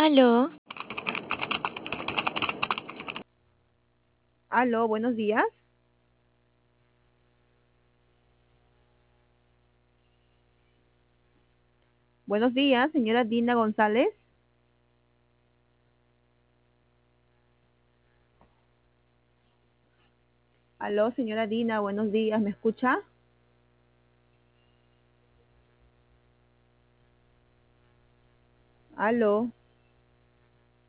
Aló, Aló, buenos días. Buenos días, señora Dina González. Aló, señora Dina, buenos días. ¿Me escucha? Aló.